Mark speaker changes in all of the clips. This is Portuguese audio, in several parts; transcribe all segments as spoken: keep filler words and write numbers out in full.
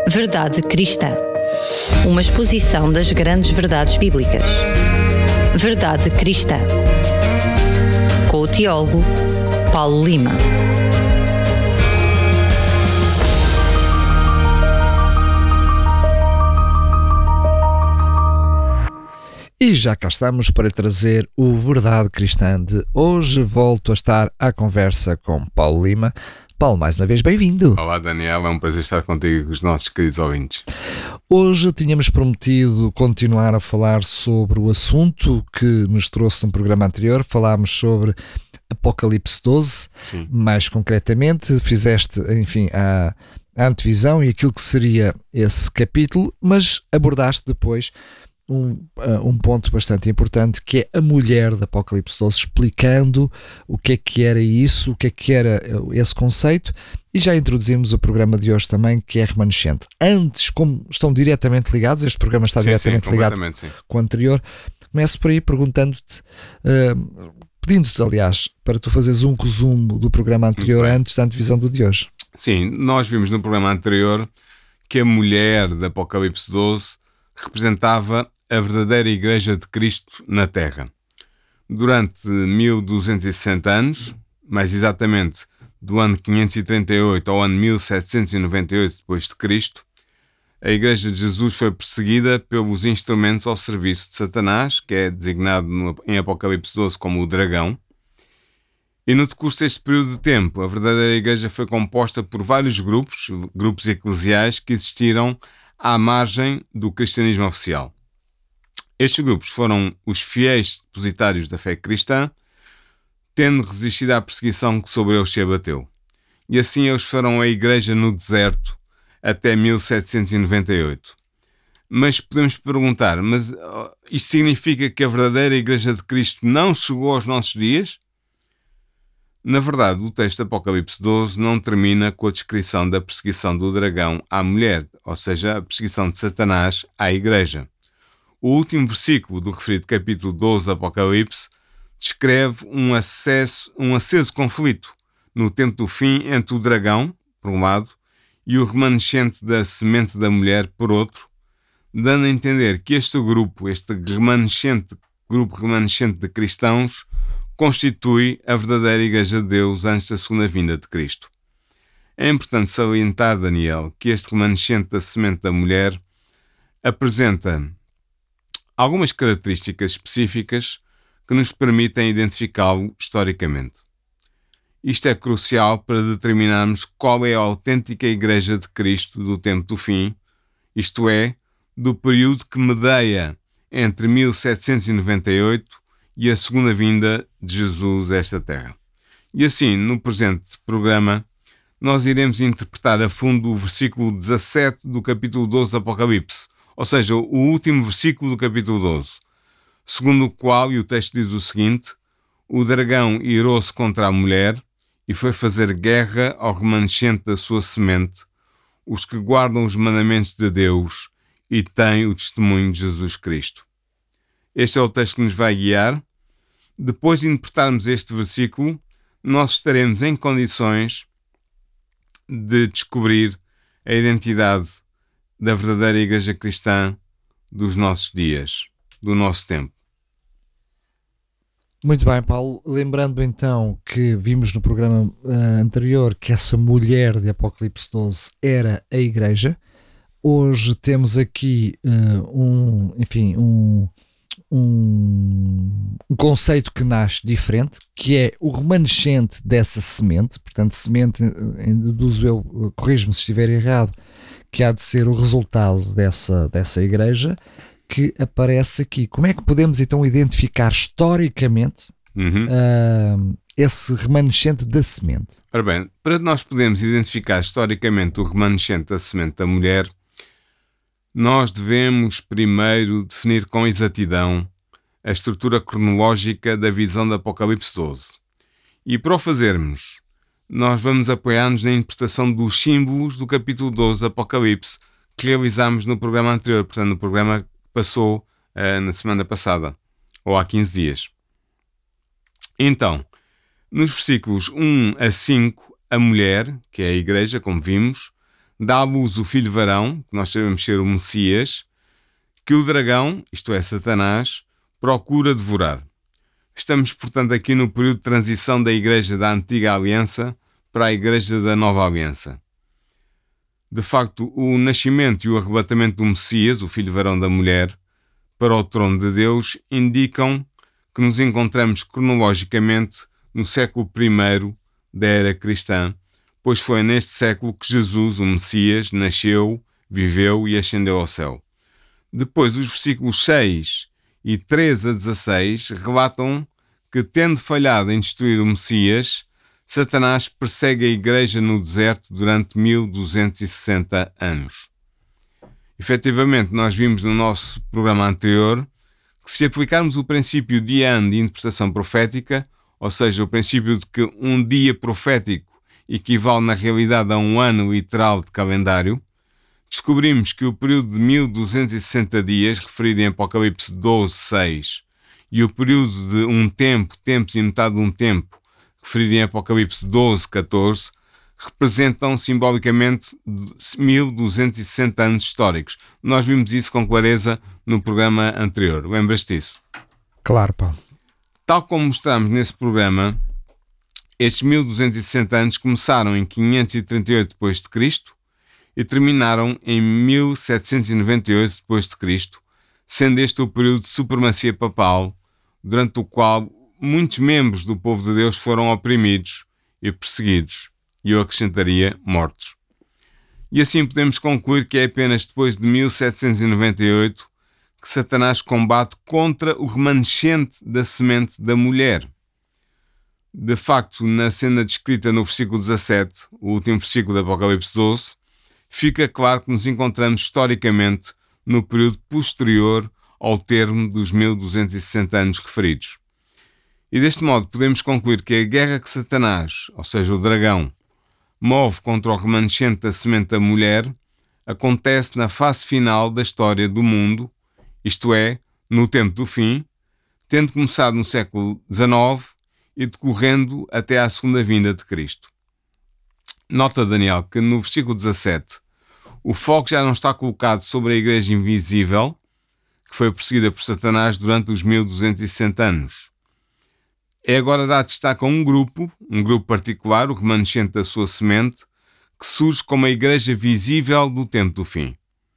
Speaker 1: Verdade Cristã. Uma exposição das grandes verdades bíblicas. Verdade Cristã. Com o teólogo Paulo Lima.
Speaker 2: E já cá estamos para trazer o Verdade Cristã de hoje. Volto a estar à conversa com Paulo Lima. Paulo, mais uma vez, bem-vindo.
Speaker 3: Olá, Daniel, é um prazer estar contigo e com os nossos queridos ouvintes.
Speaker 2: Hoje tínhamos prometido continuar a falar sobre o assunto que nos trouxe no programa anterior. Falámos sobre Apocalipse doze, Sim. Mais concretamente, fizeste, enfim, a, a antevisão e aquilo que seria esse capítulo, mas abordaste depois Um, um ponto bastante importante, que é a mulher de Apocalipse doze, explicando o que é que era isso, o que é que era esse conceito, e já introduzimos o programa de hoje também, que é remanescente. Antes, como estão diretamente ligados, este programa está sim, diretamente sim, ligado sim. com o anterior, começo por aí perguntando-te, uh, pedindo-te, aliás, para tu fazeres um resumo do programa anterior antes da antevisão do de hoje.
Speaker 3: Sim, nós vimos no programa anterior que a mulher de Apocalipse doze representava a verdadeira Igreja de Cristo na Terra. Durante mil duzentos e sessenta anos, mais exatamente do ano quinhentos e trinta e oito ao ano mil setecentos e noventa e oito depois de Cristo, a Igreja de Jesus foi perseguida pelos instrumentos ao serviço de Satanás, que é designado no, em Apocalipse doze como o dragão. E no decurso deste período de tempo, a verdadeira Igreja foi composta por vários grupos, grupos eclesiais que existiram à margem do cristianismo oficial. Estes grupos foram os fiéis depositários da fé cristã, tendo resistido à perseguição que sobre eles se abateu. E assim eles foram a igreja no deserto até mil setecentos e noventa e oito. Mas podemos perguntar, mas isto significa que a verdadeira Igreja de Cristo não chegou aos nossos dias? Na verdade, o texto de Apocalipse doze não termina com a descrição da perseguição do dragão à mulher, ou seja, a perseguição de Satanás à igreja. O último versículo do referido capítulo doze do Apocalipse descreve um, acesso, um aceso conflito no tempo do fim entre o dragão, por um lado, e o remanescente da semente da mulher, por outro, dando a entender que este grupo, este remanescente, grupo remanescente de cristãos, constitui a verdadeira Igreja de Deus antes da segunda vinda de Cristo. É importante salientar, Daniel, que este remanescente da semente da mulher apresenta algumas características específicas que nos permitem identificá-lo historicamente. Isto é crucial para determinarmos qual é a autêntica Igreja de Cristo do tempo do fim, isto é, do período que medeia entre mil setecentos e noventa e oito e a segunda vinda de Jesus a esta terra. E assim, no presente programa, nós iremos interpretar a fundo o versículo dezassete do capítulo doze do Apocalipse, ou seja, o último versículo do capítulo doze, segundo o qual, e o texto diz o seguinte: o dragão irou-se contra a mulher e foi fazer guerra ao remanescente da sua semente, os que guardam os mandamentos de Deus e têm o testemunho de Jesus Cristo. Este é o texto que nos vai guiar. Depois de interpretarmos este versículo, nós estaremos em condições de descobrir a identidade da verdadeira Igreja Cristã dos nossos dias, do nosso tempo.
Speaker 2: Muito bem, Paulo. Lembrando então que vimos no programa uh, anterior que essa mulher de Apocalipse doze era a Igreja. Hoje temos aqui uh, um, enfim, um Um, um conceito que nasce diferente, que é o remanescente dessa semente. Portanto, semente, deduzo eu, corrijo-me se estiver errado, que há de ser o resultado dessa, dessa igreja que aparece aqui. Como é que podemos então identificar historicamente uhum. uh, esse remanescente da semente?
Speaker 3: Ora bem, para nós podermos identificar historicamente o remanescente da semente da mulher, nós devemos primeiro definir com exatidão a estrutura cronológica da visão do Apocalipse doze. E para o fazermos, nós vamos apoiar-nos na interpretação dos símbolos do capítulo doze do Apocalipse que realizámos no programa anterior, portanto no programa que passou uh, na semana passada, ou há quinze dias. Então, nos versículos um a cinco, a mulher, que é a igreja, como vimos, dá à luz o filho varão, que nós sabemos ser o Messias, que o dragão, isto é, Satanás, procura devorar. Estamos, portanto, aqui no período de transição da Igreja da Antiga Aliança para a Igreja da Nova Aliança. De facto, o nascimento e o arrebatamento do Messias, o filho varão da mulher, para o trono de Deus, indicam que nos encontramos cronologicamente no século primeiro da era cristã, pois foi neste século que Jesus, o Messias, nasceu, viveu e ascendeu ao céu. Depois, os versículos seis e treze a dezasseis relatam que, tendo falhado em destruir o Messias, Satanás persegue a Igreja no deserto durante mil duzentos e sessenta anos. Efetivamente, nós vimos no nosso programa anterior que, se aplicarmos o princípio de ano de interpretação profética, ou seja, o princípio de que um dia profético equivale na realidade a um ano literal de calendário, descobrimos que o período de mil duzentos e sessenta dias, referido em Apocalipse doze, seis, e o período de um tempo, tempos e metade de um tempo, referido em Apocalipse doze, catorze, representam simbolicamente mil duzentos e sessenta anos históricos. Nós vimos isso com clareza no programa anterior. Lembras-te disso?
Speaker 2: Claro, Paulo.
Speaker 3: Tal como mostramos nesse programa, estes mil duzentos e sessenta anos começaram em quinhentos e trinta e oito depois de Cristo e terminaram em mil setecentos e noventa e oito depois de Cristo, sendo este o período de supremacia papal, durante o qual muitos membros do povo de Deus foram oprimidos e perseguidos, e eu acrescentaria mortos. E assim podemos concluir que é apenas depois de mil setecentos e noventa e oito que Satanás combate contra o remanescente da semente da mulher. De facto, na cena descrita no versículo dezassete, o último versículo do Apocalipse doze, fica claro que nos encontramos historicamente no período posterior ao termo dos mil duzentos e sessenta anos referidos. E deste modo podemos concluir que a guerra que Satanás, ou seja, o dragão, move contra o remanescente da semente da mulher, acontece na fase final da história do mundo, isto é, no tempo do fim, tendo começado no século dezanove e decorrendo até à segunda vinda de Cristo. Nota, Daniel, que no versículo dezassete o foco já não está colocado sobre a Igreja invisível, que foi perseguida por Satanás durante os mil duzentos e sessenta anos. É agora dado destaque a um grupo, um grupo particular, o remanescente da sua semente, que surge como a Igreja visível do tempo do fim.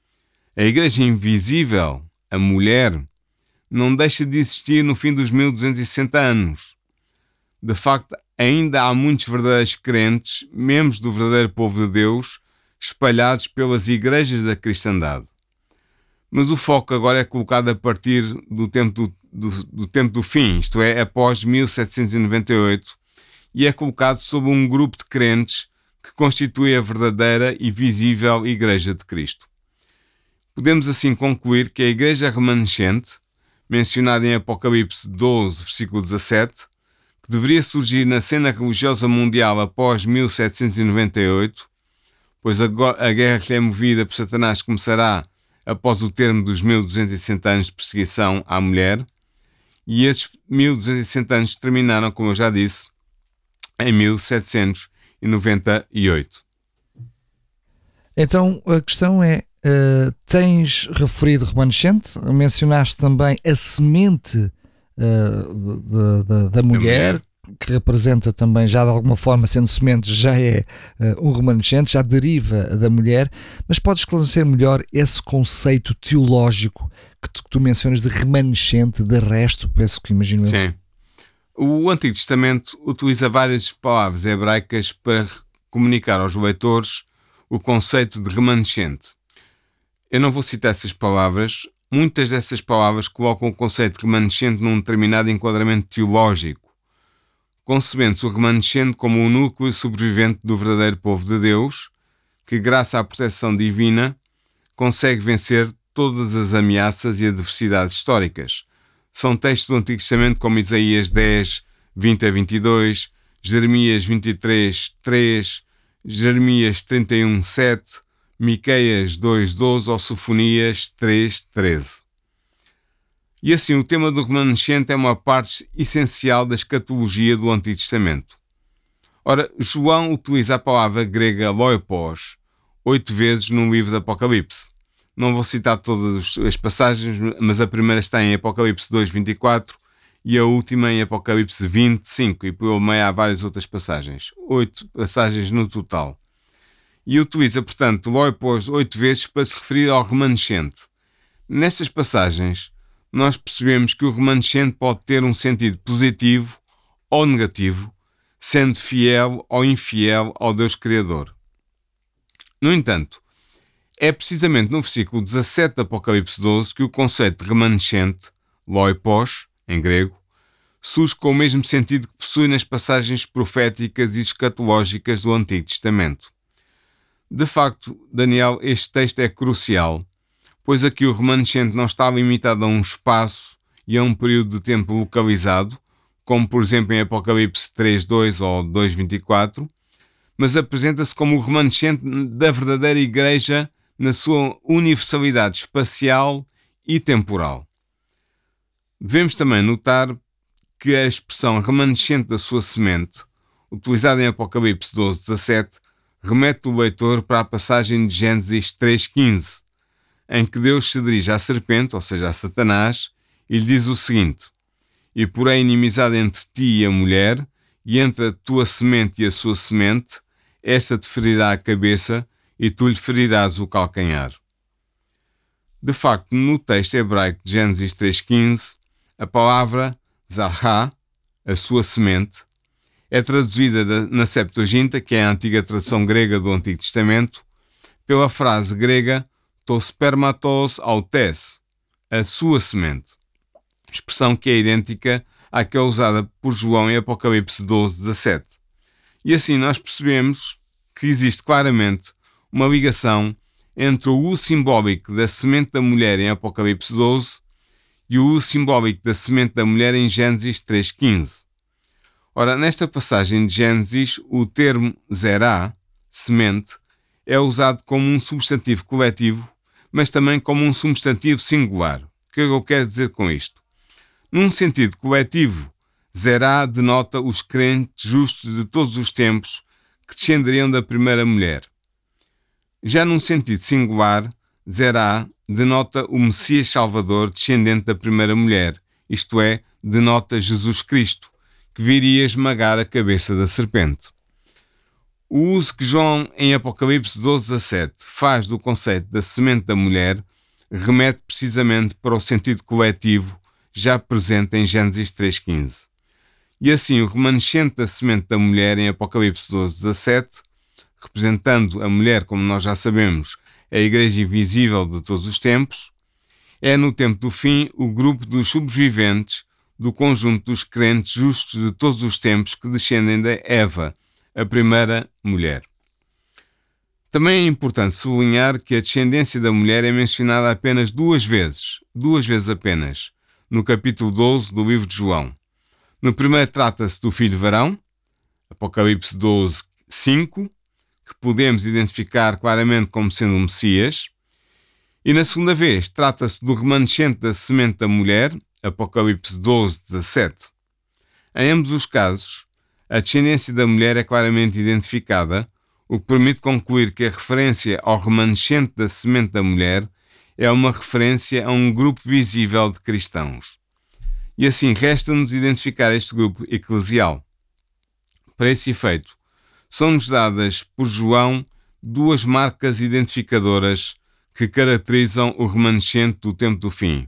Speaker 3: A Igreja invisível, a mulher, não deixa de existir no fim dos mil duzentos e sessenta anos. De facto, ainda há muitos verdadeiros crentes, membros do verdadeiro povo de Deus, espalhados pelas igrejas da cristandade. Mas o foco agora é colocado a partir do tempo do, do, do tempo do fim, isto é, após mil setecentos e noventa e oito, e é colocado sobre um grupo de crentes que constitui a verdadeira e visível Igreja de Cristo. Podemos assim concluir que a Igreja remanescente, mencionada em Apocalipse doze, versículo dezassete, que deveria surgir na cena religiosa mundial após mil setecentos e noventa e oito, pois a, a guerra que é movida por Satanás começará após o termo dos mil duzentos e sessenta anos de perseguição à mulher, e esses mil duzentos e sessenta anos terminaram, como eu já disse, em mil setecentos e noventa e oito.
Speaker 2: Então a questão é, uh, tens referido remanescente, mencionaste também a semente uh, de, de, de, da mulher, mulher, que representa também, já de alguma forma, sendo semente, já é uh, um remanescente, já deriva da mulher, mas podes esclarecer melhor esse conceito teológico que tu, que tu mencionas de remanescente, de resto, penso que imagino.
Speaker 3: Sim. O Antigo Testamento utiliza várias palavras hebraicas para comunicar aos leitores o conceito de remanescente. Eu não vou citar essas palavras. Muitas dessas palavras colocam o conceito de remanescente num determinado enquadramento teológico, concebendo-se o remanescente como o núcleo sobrevivente do verdadeiro povo de Deus, que, graças à proteção divina, consegue vencer todas as ameaças e adversidades históricas. São textos do Antigo Testamento como Isaías dez, vinte a vinte e dois, Jeremias vinte e três, três, Jeremias trinta e um, sete, Miqueias dois, doze ou Sofonias três, treze. E assim, o tema do remanescente é uma parte essencial da escatologia do Antigo Testamento. Ora, João utiliza a palavra grega loipos, oito vezes no livro do Apocalipse. Não vou citar todas as passagens, mas a primeira está em Apocalipse dois, vinte e quatro e a última em Apocalipse vinte, cinco, e por meio há várias outras passagens. Oito passagens no total. E utiliza, portanto, loipós oito vezes para se referir ao remanescente. Nestas passagens, nós percebemos que o remanescente pode ter um sentido positivo ou negativo, sendo fiel ou infiel ao Deus Criador. No entanto, é precisamente no versículo dezassete do Apocalipse doze que o conceito de remanescente, loipós, em grego, surge com o mesmo sentido que possui nas passagens proféticas e escatológicas do Antigo Testamento. De facto, Daniel, este texto é crucial, pois aqui o remanescente não está limitado a um espaço e a um período de tempo localizado, como por exemplo em Apocalipse três, dois ou dois, vinte e quatro, mas apresenta-se como o remanescente da verdadeira Igreja na sua universalidade espacial e temporal. Devemos também notar que a expressão remanescente da sua semente, utilizada em Apocalipse doze, dezassete, remete o leitor para a passagem de Gênesis três, quinze, em que Deus se dirige à serpente, ou seja, a Satanás, e lhe diz o seguinte: e porém inimizade entre ti e a mulher, e entre a tua semente e a sua semente, esta te ferirá a cabeça, e tu lhe ferirás o calcanhar. De facto, no texto hebraico de Gênesis três, quinze, a palavra Zarha, a sua semente, é traduzida na Septuaginta, que é a antiga tradução grega do Antigo Testamento, pela frase grega to spermatos autes, a sua semente, expressão que é idêntica àquela usada por João em Apocalipse doze, dezassete. E assim nós percebemos que existe claramente uma ligação entre o uso simbólico da semente da mulher em Apocalipse doze e o uso simbólico da semente da mulher em Gênesis três, quinze. Ora, nesta passagem de Gênesis, o termo zerá, semente, é usado como um substantivo coletivo, mas também como um substantivo singular. O que eu quero dizer com isto? Num sentido coletivo, zerá denota os crentes justos de todos os tempos que descenderiam da primeira mulher. Já num sentido singular, zerá denota o Messias Salvador descendente da primeira mulher, isto é, denota Jesus Cristo, que viria esmagar a cabeça da serpente. O uso que João, em Apocalipse doze, dezassete, faz do conceito da semente da mulher remete precisamente para o sentido coletivo já presente em Gênesis três, quinze. E assim, o remanescente da semente da mulher em Apocalipse doze, dezassete, representando a mulher, como nós já sabemos, a Igreja invisível de todos os tempos, é no tempo do fim o grupo dos sobreviventes do conjunto dos crentes justos de todos os tempos que descendem da Eva, a primeira mulher. Também é importante sublinhar que a descendência da mulher é mencionada apenas duas vezes, duas vezes apenas, no capítulo doze do livro de João. No primeiro trata-se do filho varão, Apocalipse doze, cinco, que podemos identificar claramente como sendo o Messias, e na segunda vez trata-se do remanescente da semente da mulher, Apocalipse doze, dezassete. Em ambos os casos, a descendência da mulher é claramente identificada, o que permite concluir que a referência ao remanescente da semente da mulher é uma referência a um grupo visível de cristãos. E assim resta-nos identificar este grupo eclesial. Para esse efeito, são-nos dadas por João duas marcas identificadoras que caracterizam o remanescente do tempo do fim.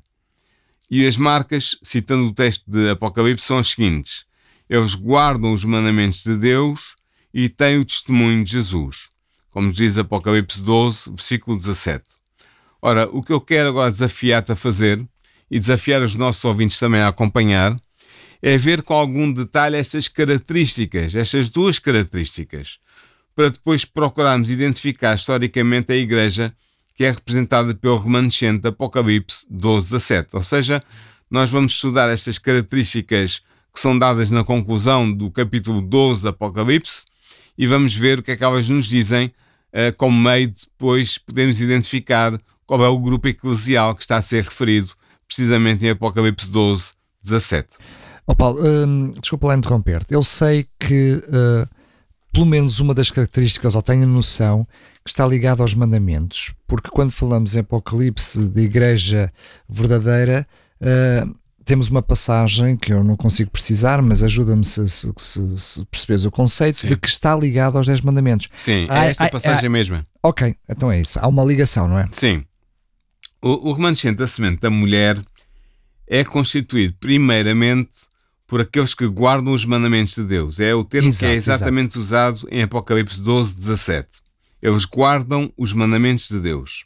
Speaker 3: E as marcas, citando o texto de Apocalipse, são as seguintes: eles guardam os mandamentos de Deus e têm o testemunho de Jesus, como diz Apocalipse doze, versículo dezassete. Ora, o que eu quero agora desafiar-te a fazer, e desafiar os nossos ouvintes também a acompanhar, é ver com algum detalhe estas características, estas duas características, para depois procurarmos identificar historicamente a Igreja que é representada pelo remanescente de Apocalipse doze, dezassete. Ou seja, nós vamos estudar estas características que são dadas na conclusão do capítulo doze de Apocalipse e vamos ver o que é que elas nos dizem, uh, como meio de depois podermos identificar qual é o grupo eclesial que está a ser referido precisamente em Apocalipse doze, dezassete.
Speaker 2: Oh Paulo, hum, desculpa lá interromper-te. Eu sei que uh, pelo menos uma das características, ou tenho noção, que está ligada aos mandamentos, porque quando falamos em Apocalipse de igreja verdadeira, uh, temos uma passagem que eu não consigo precisar, mas ajuda-me se, se, se, se percebes o conceito. Sim. De que está ligado aos dez mandamentos.
Speaker 3: Sim, é esta passagem mesma.
Speaker 2: Ok, então é isso. Há uma ligação, não é?
Speaker 3: Sim. O, o remanescente da semente da mulher é constituído primeiramente por aqueles que guardam os mandamentos de Deus. É o termo exato, que é exatamente exato. usado em Apocalipse doze, dezassete. Eles guardam os mandamentos de Deus.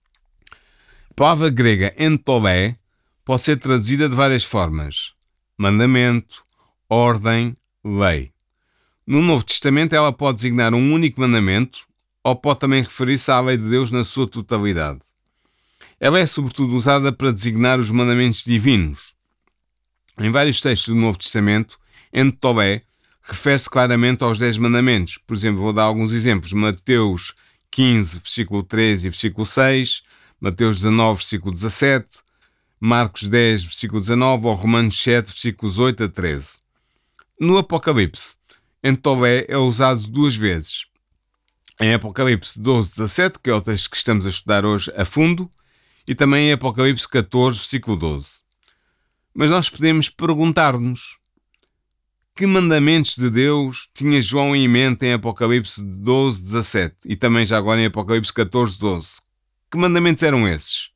Speaker 3: A palavra grega entové pode ser traduzida de várias formas. Mandamento, ordem, lei. No Novo Testamento ela pode designar um único mandamento ou pode também referir-se à lei de Deus na sua totalidade. Ela é sobretudo usada para designar os mandamentos divinos. Em vários textos do Novo Testamento, entové refere-se claramente aos dez mandamentos. Por exemplo, vou dar alguns exemplos. Mateus quinze, versículo treze e versículo seis, Mateus dezanove, versículo dezassete, Marcos dez, versículo dezanove ou Romanos sete, versículos oito a treze. No Apocalipse, entové é usado duas vezes. Em Apocalipse doze, dezassete, que é o texto que estamos a estudar hoje a fundo, e também em Apocalipse catorze, versículo doze. Mas nós podemos perguntar-nos: que mandamentos de Deus tinha João em mente em Apocalipse doze, dezassete e também já agora em Apocalipse catorze, doze? Que mandamentos eram esses?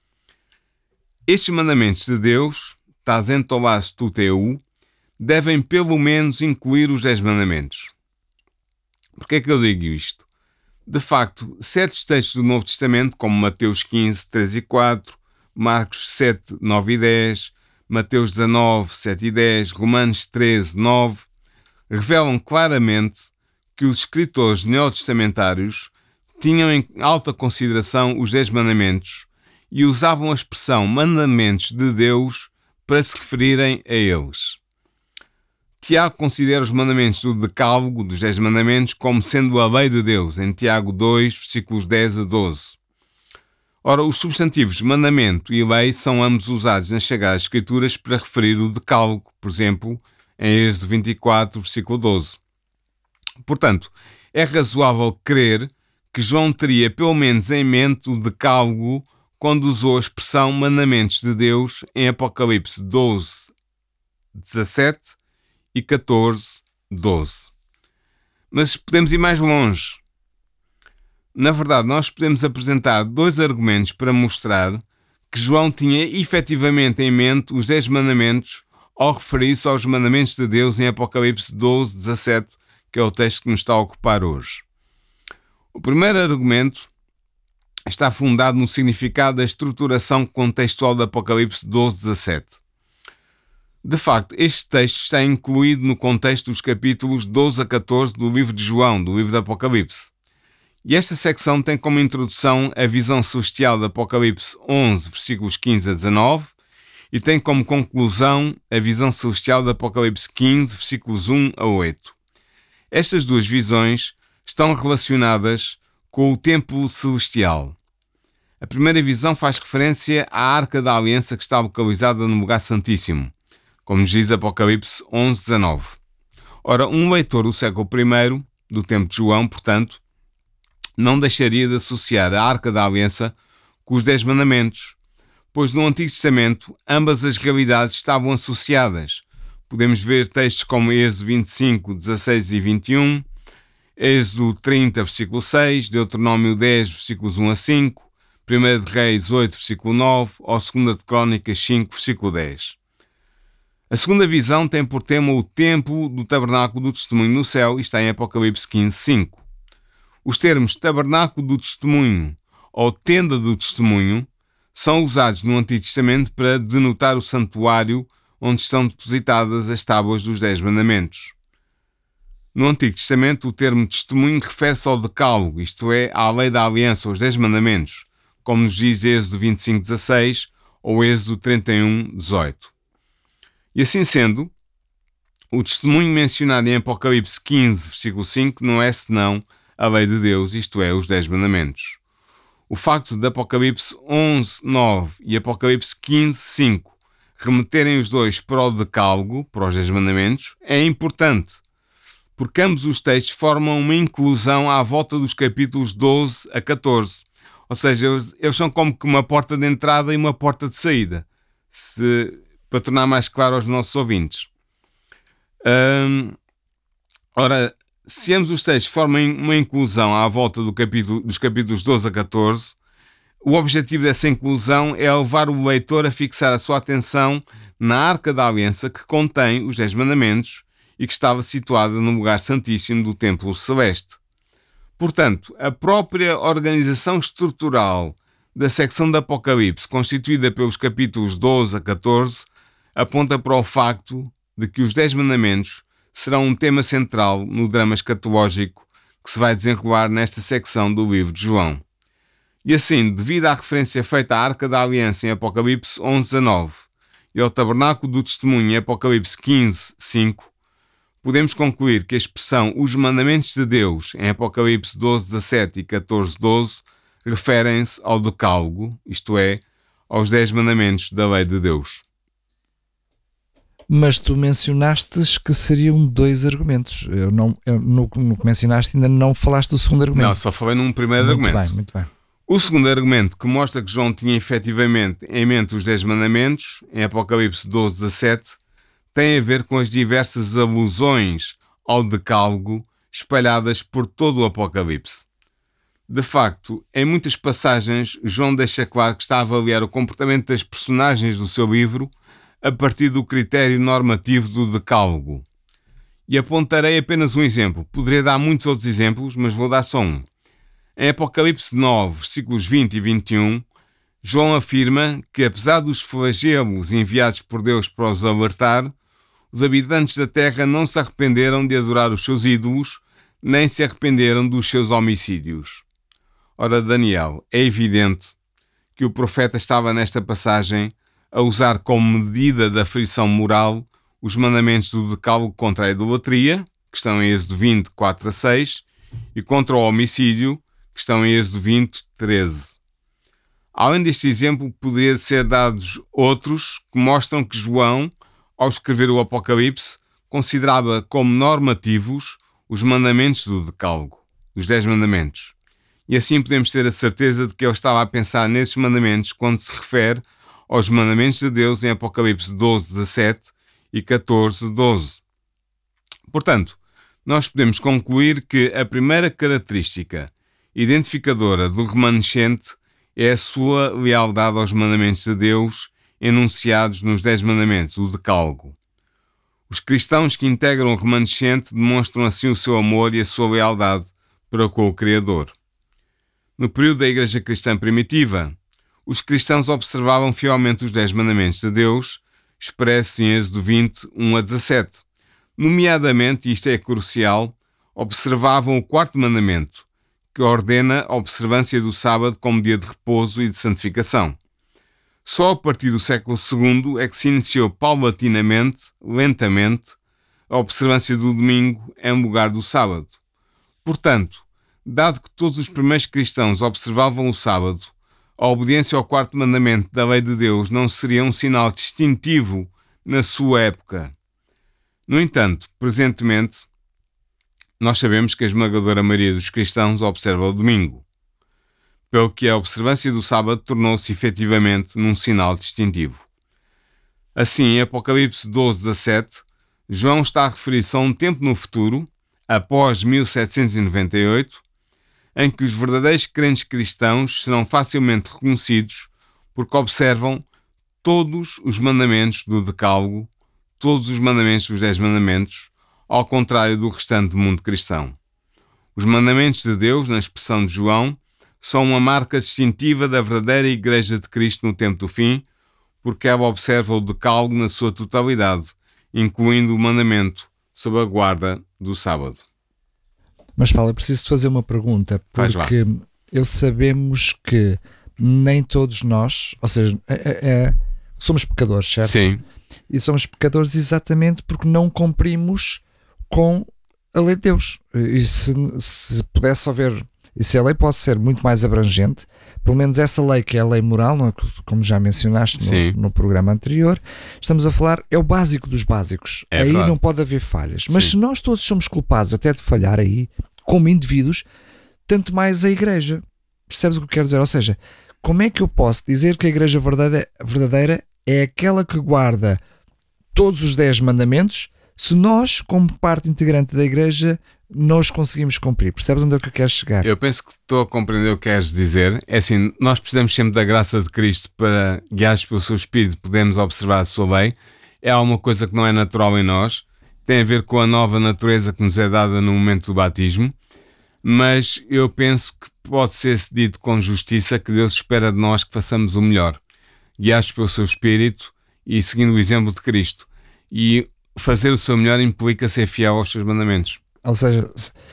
Speaker 3: Estes mandamentos de Deus, tas entovás tu teu, devem pelo menos incluir os dez mandamentos. Porquê é que eu digo isto? De facto, certos textos do Novo Testamento, como Mateus quinze, treze e quatro, Marcos sete, nove e dez, Mateus dezanove, sete e dez, Romanos treze, nove, revelam claramente que os escritores neotestamentários tinham em alta consideração os dez mandamentos e usavam a expressão mandamentos de Deus para se referirem a eles. Tiago considera os mandamentos do Decálogo, dos dez mandamentos, como sendo a lei de Deus, em Tiago dois, versículos dez a doze. Ora, os substantivos mandamento e lei são ambos usados nas Sagradas Escrituras para referir o Decálogo, por exemplo, em Êxodo vinte e quatro, versículo doze. Portanto, é razoável crer que João teria pelo menos em mente o Decálogo quando usou a expressão mandamentos de Deus em Apocalipse doze, dezassete e catorze, doze. Mas podemos ir mais longe. Na verdade, nós podemos apresentar dois argumentos para mostrar que João tinha efetivamente em mente os dez mandamentos ao referir-se aos mandamentos de Deus em Apocalipse doze, dezassete, que é o texto que nos está a ocupar hoje. O primeiro argumento está fundado no significado da estruturação contextual do Apocalipse doze, dezassete. De facto, este texto está incluído no contexto dos capítulos doze a catorze do livro de João, do livro do Apocalipse. E esta secção tem como introdução a visão celestial de Apocalipse onze, versículos quinze a dezanove, e tem como conclusão a visão celestial de Apocalipse quinze, versículos um a oito. Estas duas visões estão relacionadas com o templo celestial. A primeira visão faz referência à Arca da Aliança que está localizada no lugar santíssimo, como nos diz Apocalipse onze, dezanove. Ora, um leitor do século primeiro, do tempo de João, portanto, não deixaria de associar a Arca da Aliança com os Dez Mandamentos, pois no Antigo Testamento ambas as realidades estavam associadas. Podemos ver textos como Êxodo vinte e cinco, dezasseis e vinte e um, Êxodo trinta, versículo seis, Deuteronômio dez, versículos um a cinco, primeira de Reis oito, versículo nove, ou segunda de Crônicas cinco, versículo dez. A segunda visão tem por tema o templo do tabernáculo do testemunho no céu e está em Apocalipse quinze, cinco. Os termos tabernáculo do testemunho ou tenda do testemunho são usados no Antigo Testamento para denotar o santuário onde estão depositadas as tábuas dos Dez Mandamentos. No Antigo Testamento, o termo testemunho refere-se ao decálogo, isto é, à lei da aliança, aos Dez Mandamentos, como nos diz Êxodo vinte e cinco, dezasseis ou Êxodo trinta e um, dezoito. E assim sendo, o testemunho mencionado em Apocalipse quinze, versículo cinco, não é senão a lei de Deus, isto é, os Dez Mandamentos. O facto de Apocalipse onze, nove e Apocalipse quinze, cinco remeterem os dois para o decálogo, para os Dez Mandamentos, é importante, porque ambos os textos formam uma inclusão à volta dos capítulos doze a catorze. Ou seja, eles, eles são como que uma porta de entrada e uma porta de saída, se, para tornar mais claro aos nossos ouvintes. Hum, ora, se ambos os textos formam uma inclusão à volta do capítulo, dos capítulos doze a catorze, o objetivo dessa inclusão é levar o leitor a fixar a sua atenção na Arca da Aliança, que contém os Dez Mandamentos e que estava situada no lugar santíssimo do Templo Celeste. Portanto, a própria organização estrutural da secção do Apocalipse, constituída pelos capítulos doze a catorze, aponta para o facto de que os Dez Mandamentos serão um tema central no drama escatológico que se vai desenrolar nesta secção do livro de João. E assim, devido à referência feita à Arca da Aliança em Apocalipse onze a nove e ao Tabernáculo do Testemunho em Apocalipse quinze, cinco, podemos concluir que a expressão os mandamentos de Deus em Apocalipse doze, dezassete e catorze, doze referem-se ao decálogo, isto é, aos dez mandamentos da lei de Deus.
Speaker 2: Mas tu mencionaste que seriam dois argumentos. Eu não, eu, no, no que mencionaste ainda não falaste do segundo argumento.
Speaker 3: Não, só falei num primeiro
Speaker 2: muito
Speaker 3: argumento.
Speaker 2: Bem, muito bem.
Speaker 3: O segundo argumento, que mostra que João tinha efetivamente em mente os dez mandamentos, em Apocalipse doze, dezassete, tem a ver com as diversas alusões ao decálogo espalhadas por todo o Apocalipse. De facto, em muitas passagens, João deixa claro que está a avaliar o comportamento das personagens do seu livro a partir do critério normativo do decálogo. E apontarei apenas um exemplo. Poderia dar muitos outros exemplos, mas vou dar só um. Em Apocalipse nove, versículos vinte e vinte e um, João afirma que, apesar dos flagelos enviados por Deus para os alertar, os habitantes da terra não se arrependeram de adorar os seus ídolos, nem se arrependeram dos seus homicídios. Ora, Daniel, é evidente que o profeta estava nesta passagem a usar como medida da aflição moral os mandamentos do decálogo contra a idolatria, que estão em Êxodo vinte, quatro a seis, e contra o homicídio, que estão em Êxodo vinte, treze. Além deste exemplo, poderia ser dados outros que mostram que João, ao escrever o Apocalipse, considerava como normativos os mandamentos do decálogo, os dez mandamentos. E assim podemos ter a certeza de que ele estava a pensar nesses mandamentos quando se refere aos mandamentos de Deus em Apocalipse doze, dezassete e catorze, doze. Portanto, nós podemos concluir que a primeira característica identificadora do remanescente é a sua lealdade aos mandamentos de Deus enunciados nos Dez Mandamentos, o Decálogo. Os cristãos que integram o remanescente demonstram assim o seu amor e a sua lealdade para com o Criador. No período da Igreja Cristã Primitiva, os cristãos observavam fielmente os Dez Mandamentos de Deus, expressos em Êxodo vinte, um a dezassete. Nomeadamente, e isto é crucial, observavam o quarto mandamento, que ordena a observância do sábado como dia de repouso e de santificação. Só a partir do século segundo é que se iniciou paulatinamente, lentamente, a observância do domingo em lugar do sábado. Portanto, dado que todos os primeiros cristãos observavam o sábado, a obediência ao quarto mandamento da lei de Deus não seria um sinal distintivo na sua época. No entanto, presentemente, nós sabemos que a esmagadora maioria dos cristãos observa o domingo, pelo que a observância do sábado tornou-se efetivamente num sinal distintivo. Assim, em Apocalipse doze, dezassete, João está a referir-se a um tempo no futuro, após mil setecentos e noventa e oito, em que os verdadeiros crentes cristãos serão facilmente reconhecidos porque observam todos os mandamentos do Decálogo, todos os mandamentos dos Dez Mandamentos, ao contrário do restante do mundo cristão. Os mandamentos de Deus, na expressão de João, são uma marca distintiva da verdadeira Igreja de Cristo no tempo do fim, porque ela observa o Decálogo na sua totalidade, incluindo o mandamento sob a guarda do sábado.
Speaker 2: Mas, Paulo, eu preciso de fazer uma pergunta, porque eu sabemos que nem todos nós, ou seja, é, é, somos pecadores, certo?
Speaker 3: Sim.
Speaker 2: E somos pecadores exatamente porque não cumprimos com a lei de Deus. E se, se pudesse haver E se a lei pode ser muito mais abrangente, pelo menos essa lei que é a lei moral, não é? Como já mencionaste no, no programa anterior, estamos a falar, é o básico dos básicos.
Speaker 3: É
Speaker 2: aí
Speaker 3: verdade.
Speaker 2: não pode haver falhas. Mas
Speaker 3: Sim.
Speaker 2: se nós todos somos culpados até de falhar aí, como indivíduos, tanto mais a Igreja. Percebes o que eu quero dizer? Ou seja, como é que eu posso dizer que a Igreja verdadeira, verdadeira é aquela que guarda todos os dez mandamentos, se nós, como parte integrante da Igreja, não os conseguimos cumprir? Percebes onde é que eu quero chegar?
Speaker 3: Eu penso que estou a compreender o que queres dizer. É assim, nós precisamos sempre da graça de Cristo para, guiados pelo seu Espírito, podermos observar a sua lei. É alguma coisa que não é natural em nós, tem a ver com a nova natureza que nos é dada no momento do batismo, mas eu penso que pode ser-se dito com justiça que Deus espera de nós que façamos o melhor, guiados pelo seu Espírito e seguindo o exemplo de Cristo. E fazer o seu melhor implica ser fiel aos seus mandamentos.
Speaker 2: Ou seja,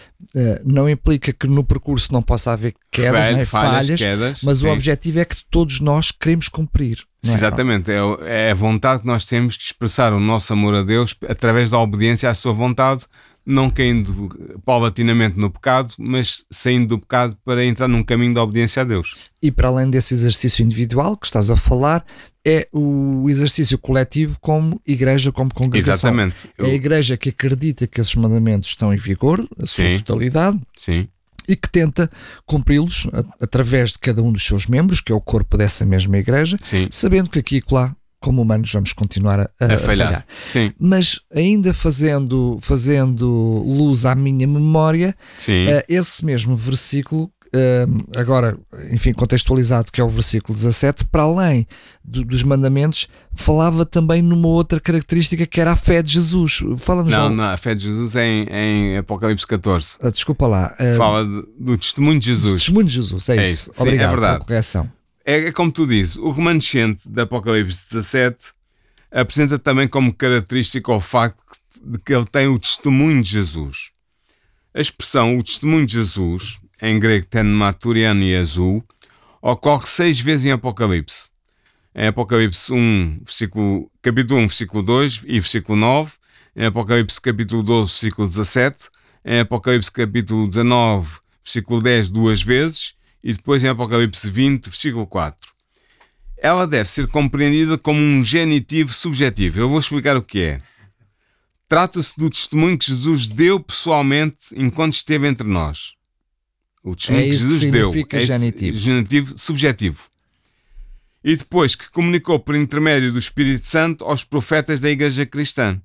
Speaker 2: não implica que no percurso não possa haver quedas,
Speaker 3: Falha,
Speaker 2: não é?
Speaker 3: falhas,
Speaker 2: falhas,
Speaker 3: quedas,
Speaker 2: mas
Speaker 3: sim.
Speaker 2: O objetivo é que todos nós queremos cumprir. Não é?
Speaker 3: Exatamente, é, é a vontade que nós temos de expressar o nosso amor a Deus através da obediência à sua vontade, não caindo paulatinamente no pecado, mas saindo do pecado para entrar num caminho da obediência a Deus.
Speaker 2: E para além desse exercício individual que estás a falar, é o exercício coletivo como igreja, como congregação.
Speaker 3: Exatamente.
Speaker 2: É a igreja que acredita que esses mandamentos estão em vigor, a sua
Speaker 3: Sim.
Speaker 2: totalidade,
Speaker 3: Sim.
Speaker 2: e que tenta cumpri-los a- através de cada um dos seus membros, que é o corpo dessa mesma igreja,
Speaker 3: Sim.
Speaker 2: sabendo que aqui e lá, como humanos, vamos continuar a, a-
Speaker 3: A
Speaker 2: a
Speaker 3: falhar.
Speaker 2: falhar.
Speaker 3: Sim.
Speaker 2: Mas ainda fazendo, fazendo luz à minha memória,
Speaker 3: Sim.
Speaker 2: uh, esse mesmo versículo, uh, agora, enfim, contextualizado, que é o versículo dezassete, para além do- dos mandamentos, falava também numa outra característica que era a fé de Jesus. Fala-nos
Speaker 3: Não,
Speaker 2: lá.
Speaker 3: não, a fé de Jesus é em, em Apocalipse catorze.
Speaker 2: Uh, desculpa lá. Uh,
Speaker 3: Fala de- do testemunho de Jesus.
Speaker 2: Testemunho de Jesus, é,
Speaker 3: É
Speaker 2: isso.
Speaker 3: isso. Sim,
Speaker 2: Obrigado
Speaker 3: é verdade.
Speaker 2: pela correção.
Speaker 3: É, é como tu dizes, o remanescente de Apocalipse dezassete apresenta também como característica o facto de que ele tem o testemunho de Jesus. A expressão o testemunho de Jesus, em grego ten marturian e azul, ocorre seis vezes em Apocalipse. Em Apocalipse um, versículo, capítulo um, versículo dois e versículo nove, em Apocalipse capítulo doze, versículo dezassete, em Apocalipse capítulo dezanove, versículo dez, duas vezes, e depois em Apocalipse vinte, versículo quatro. Ela deve ser compreendida como um genitivo subjetivo. Eu vou explicar o que é. Trata-se do testemunho que Jesus deu pessoalmente enquanto esteve entre nós. O testemunho
Speaker 2: É
Speaker 3: que
Speaker 2: isso que
Speaker 3: Jesus deu
Speaker 2: significa
Speaker 3: é
Speaker 2: genitivo.
Speaker 3: genitivo subjetivo. E depois que comunicou por intermédio do Espírito Santo aos profetas da Igreja Cristã.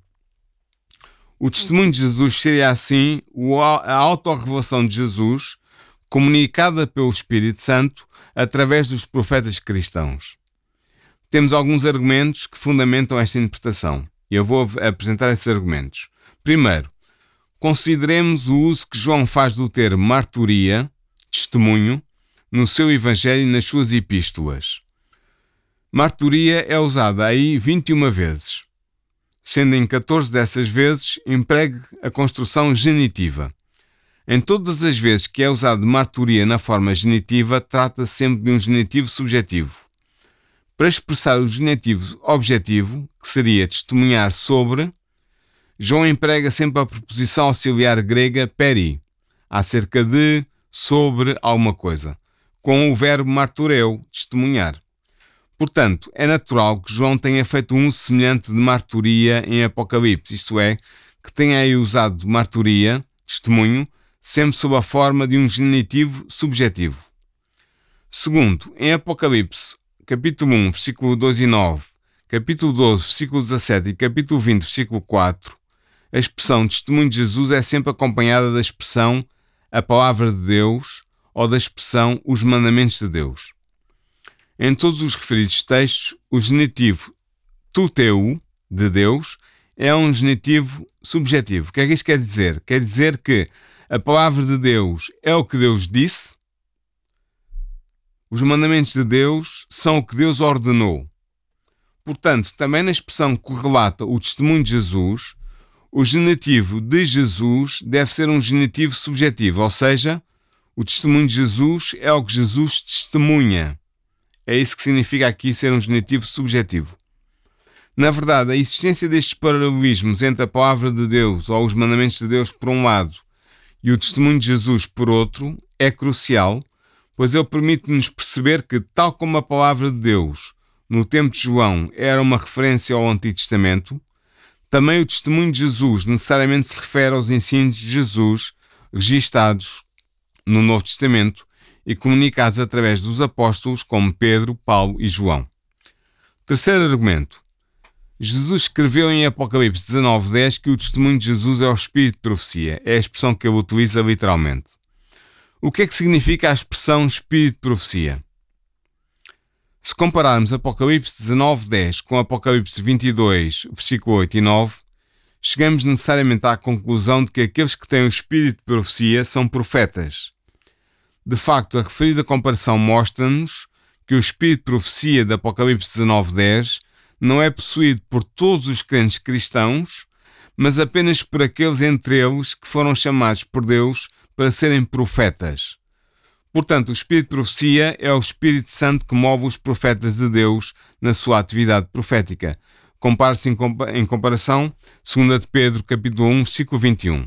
Speaker 3: O testemunho de Jesus seria assim o- a autorrevelação de Jesus comunicada pelo Espírito Santo através dos profetas cristãos. Temos alguns argumentos que fundamentam esta interpretação e eu vou apresentar esses argumentos. Primeiro, consideremos o uso que João faz do termo marturia, testemunho, no seu Evangelho e nas suas epístolas. Marturia é usada aí vinte e uma vezes, sendo em catorze dessas vezes empregue a construção genitiva. Em todas as vezes que é usado marturia na forma genitiva, trata-se sempre de um genitivo subjetivo. Para expressar o genitivo objetivo, que seria testemunhar sobre, João emprega sempre a preposição auxiliar grega peri, acerca de, sobre alguma coisa, com o verbo martureu, testemunhar. Portanto, é natural que João tenha feito um uso semelhante de marturia em Apocalipse, isto é, que tenha aí usado marturia, testemunho, sempre sob a forma de um genitivo subjetivo. Segundo, em Apocalipse, capítulo um, versículo dois e nove, capítulo doze, versículo dezassete e capítulo vinte, versículo quatro, a expressão testemunho de Jesus é sempre acompanhada da expressão a palavra de Deus ou da expressão os mandamentos de Deus. Em todos os referidos textos, o genitivo tuteu, de Deus, é um genitivo subjetivo. O que é que isto quer dizer? Quer dizer que a palavra de Deus é o que Deus disse, os mandamentos de Deus são o que Deus ordenou. Portanto, também na expressão que relata o testemunho de Jesus, o genitivo de Jesus deve ser um genitivo subjetivo, ou seja, o testemunho de Jesus é o que Jesus testemunha. É isso que significa aqui ser um genitivo subjetivo. Na verdade, a existência destes paralelismos entre a palavra de Deus ou os mandamentos de Deus por um lado E o testemunho de Jesus, por outro, é crucial, pois ele permite-nos perceber que, tal como a palavra de Deus, no tempo de João, era uma referência ao Antigo Testamento, também o testemunho de Jesus necessariamente se refere aos ensinos de Jesus registados no Novo Testamento e comunicados através dos apóstolos como Pedro, Paulo e João. Terceiro argumento. Jesus escreveu em Apocalipse dezanove, dez que o testemunho de Jesus é o espírito de profecia. É a expressão que ele utiliza literalmente. O que é que significa a expressão espírito de profecia? Se compararmos Apocalipse dezanove, dez com Apocalipse vinte e dois, versículo oito e nove, chegamos necessariamente à conclusão de que aqueles que têm o espírito de profecia são profetas. De facto, a referida comparação mostra-nos que o espírito de profecia de Apocalipse dezanove, dez não é possuído por todos os crentes cristãos, mas apenas por aqueles entre eles que foram chamados por Deus para serem profetas. Portanto, o espírito de profecia é o Espírito Santo que move os profetas de Deus na sua atividade profética. Compare-se em comparação, segunda de Pedro, capítulo um, versículo vinte e um.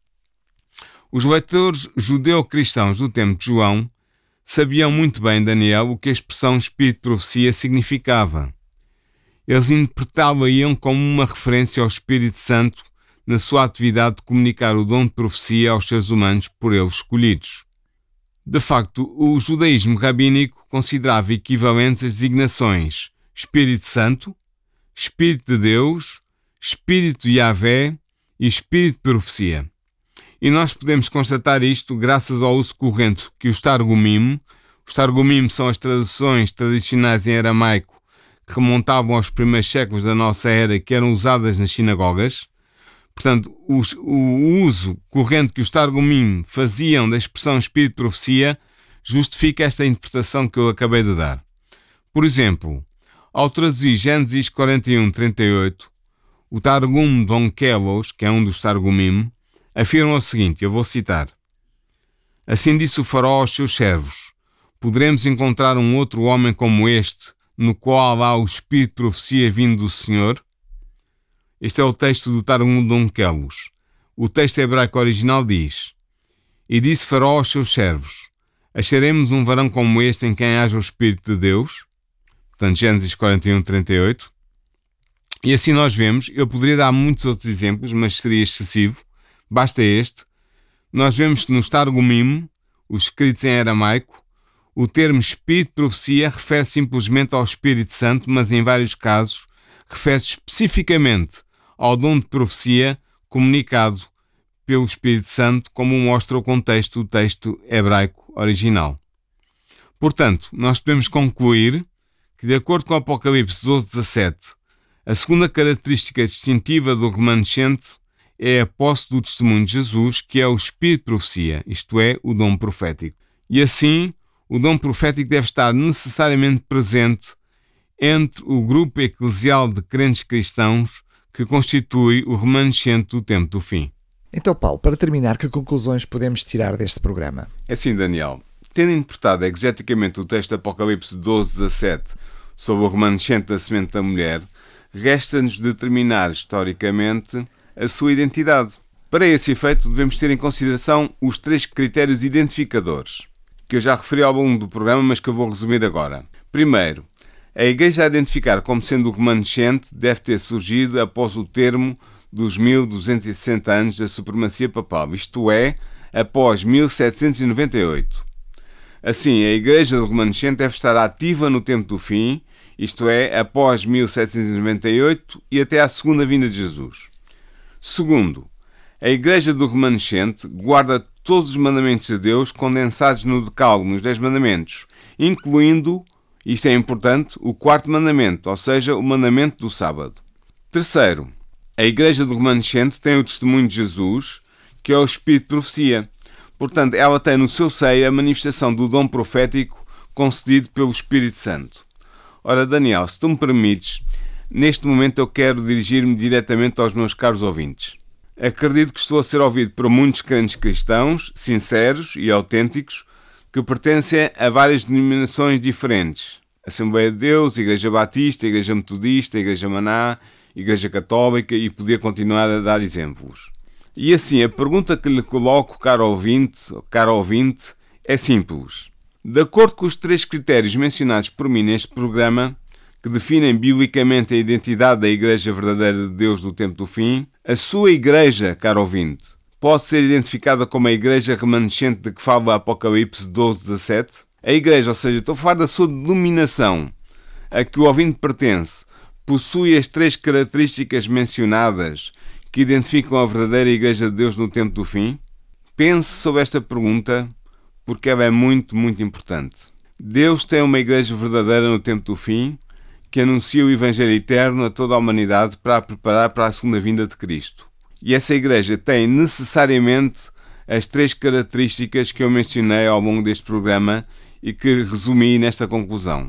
Speaker 3: Os leitores judeu-cristãos do tempo de João sabiam muito bem, Daniel, o que a expressão espírito de profecia significava. Eles interpretavam como uma referência ao Espírito Santo na sua atividade de comunicar o dom de profecia aos seres humanos por eles escolhidos. De facto, o judaísmo rabínico considerava equivalentes as designações Espírito Santo, Espírito de Deus, Espírito de Yahvé e Espírito de profecia. E nós podemos constatar isto graças ao uso corrente que os Targumim, os Targumim são as traduções tradicionais em aramaico que remontavam aos primeiros séculos da nossa era e que eram usadas nas sinagogas. Portanto, os, o uso corrente que os Targumim faziam da expressão espírito de profecia justifica esta interpretação que eu acabei de dar. Por exemplo, ao traduzir Gênesis quarenta e um, trinta e oito, o Targum de Onkelos, que é um dos Targumim, afirma o seguinte, eu vou citar: Assim disse o faraó aos seus servos, poderemos encontrar um outro homem como este, no qual há o espírito de profecia vindo do Senhor? Este é o texto do Targum de Onkelos. O texto hebraico original diz: E disse faraó aos seus servos, acharemos um varão como este em quem haja o espírito de Deus? Portanto, Gênesis quarenta e um, trinta e oito. E assim nós vemos, eu poderia dar muitos outros exemplos, mas seria excessivo. Basta este. Nós vemos que nos Targumim, os escritos em aramaico, o termo espírito de profecia refere simplesmente ao Espírito Santo, mas em vários casos refere-se especificamente ao dom de profecia comunicado pelo Espírito Santo, como mostra o contexto do texto hebraico original. Portanto, nós podemos concluir que, de acordo com Apocalipse doze, dezassete, a segunda característica distintiva do remanescente é a posse do testemunho de Jesus, que é o espírito de profecia, isto é, o dom profético. E assim, o dom profético deve estar necessariamente presente entre o grupo eclesial de crentes cristãos que constitui o remanescente do tempo do fim.
Speaker 2: Então, Paulo, para terminar, que conclusões podemos tirar deste programa?
Speaker 3: É assim, Daniel. Tendo interpretado exegeticamente o texto de Apocalipse doze, dezassete sobre o remanescente da semente da mulher, resta-nos determinar historicamente a sua identidade. Para esse efeito, devemos ter em consideração os três critérios identificadores, que eu já referi ao longo do programa, mas que eu vou resumir agora. Primeiro, a Igreja a identificar como sendo o remanescente deve ter surgido após o termo dos mil duzentos e sessenta anos da supremacia papal, isto é, após mil setecentos e noventa e oito. Assim, a Igreja do remanescente deve estar ativa no tempo do fim, isto é, após mil setecentos e noventa e oito e até à segunda vinda de Jesus. Segundo, a Igreja do remanescente guarda todos os mandamentos de Deus condensados no Decálogo, nos Dez Mandamentos, incluindo, isto é importante, o quarto mandamento, ou seja, o mandamento do sábado. Terceiro, a Igreja do remanescente tem o testemunho de Jesus, que é o Espírito de profecia. Portanto, ela tem no seu seio a manifestação do dom profético concedido pelo Espírito Santo. Ora, Daniel, se tu me permites, neste momento eu quero dirigir-me diretamente aos meus caros ouvintes. Acredito que estou a ser ouvido por muitos crentes cristãos, sinceros e autênticos, que pertencem a várias denominações diferentes. Assembleia de Deus, Igreja Batista, Igreja Metodista, Igreja Maná, Igreja Católica, e podia continuar a dar exemplos. E assim, a pergunta que lhe coloco, caro ouvinte, caro ouvinte, é simples. De acordo com os três critérios mencionados por mim neste programa, que definem biblicamente a identidade da Igreja Verdadeira de Deus do tempo do fim, a sua Igreja, caro ouvinte, pode ser identificada como a Igreja remanescente de que fala Apocalipse doze, dezassete? A Igreja, ou seja, estou a falar da sua denominação, a que o ouvinte pertence, possui as três características mencionadas que identificam a verdadeira Igreja de Deus no tempo do fim? Pense sobre esta pergunta, porque ela é muito, muito importante. Deus tem uma Igreja verdadeira no tempo do fim, que anuncia o Evangelho eterno a toda a humanidade para a preparar para a segunda vinda de Cristo. E essa Igreja tem necessariamente as três características que eu mencionei ao longo deste programa e que resumi nesta conclusão.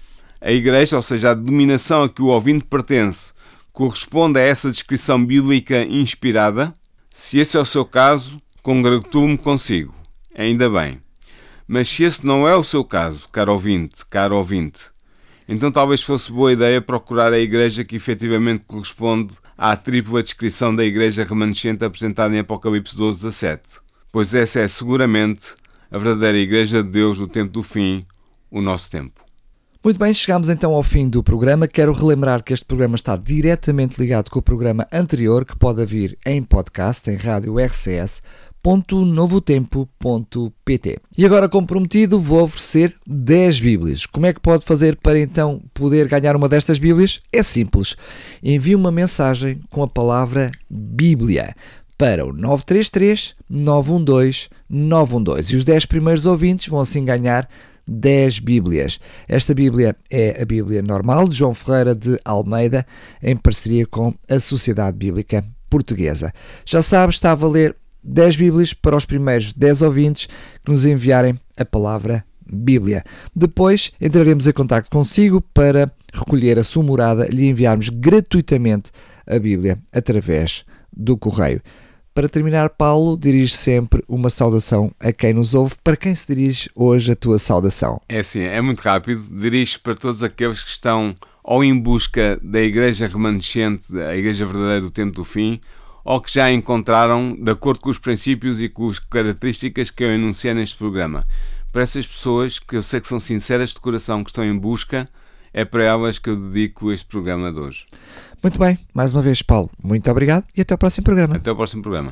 Speaker 3: A Igreja, ou seja, a denominação a que o ouvinte pertence, corresponde a essa descrição bíblica inspirada? Se esse é o seu caso, congratulo-me consigo. Ainda bem. Mas se esse não é o seu caso, caro ouvinte, caro ouvinte, então talvez fosse boa ideia procurar a Igreja que efetivamente corresponde à tripla descrição da Igreja remanescente apresentada em Apocalipse doze, dezassete. Pois essa é seguramente a verdadeira Igreja de Deus do tempo do fim, o nosso tempo.
Speaker 2: Muito bem, chegamos então ao fim do programa. Quero relembrar que este programa está diretamente ligado com o programa anterior, que pode ouvir em podcast, em rádio r c s ponto novo tempo ponto p t. E agora, como prometido, vou oferecer dez Bíblias. Como é que pode fazer para então poder ganhar uma destas Bíblias? É simples. Envie uma mensagem com a palavra Bíblia para o nove três três, nove um dois, nove um dois. E os dez primeiros ouvintes vão assim ganhar dez Bíblias. Esta Bíblia é a Bíblia normal de João Ferreira de Almeida, em parceria com a Sociedade Bíblica Portuguesa. Já sabe, está a valer dez Bíblias para os primeiros dez ouvintes que nos enviarem a palavra Bíblia. Depois entraremos em contacto consigo para recolher a sua morada e lhe enviarmos gratuitamente a Bíblia através do correio. Para terminar, Paulo, dirige sempre uma saudação a quem nos ouve. Para quem se dirige hoje a tua saudação?
Speaker 3: É assim, é muito rápido. Dirige para todos aqueles que estão ou em busca da Igreja remanescente, a Igreja verdadeira do tempo do fim, ou que já a encontraram de acordo com os princípios e com as características que eu enunciei neste programa. Para essas pessoas, que eu sei que são sinceras de coração, que estão em busca, é para elas que eu dedico este programa de hoje.
Speaker 2: Muito bem, mais uma vez, Paulo, muito obrigado e até ao próximo programa.
Speaker 3: Até ao próximo programa.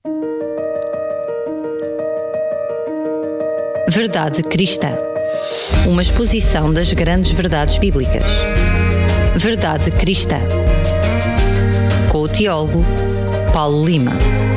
Speaker 1: Verdade Cristã. Uma exposição das grandes verdades bíblicas. Verdade Cristã. Com o teólogo Paulo Lima.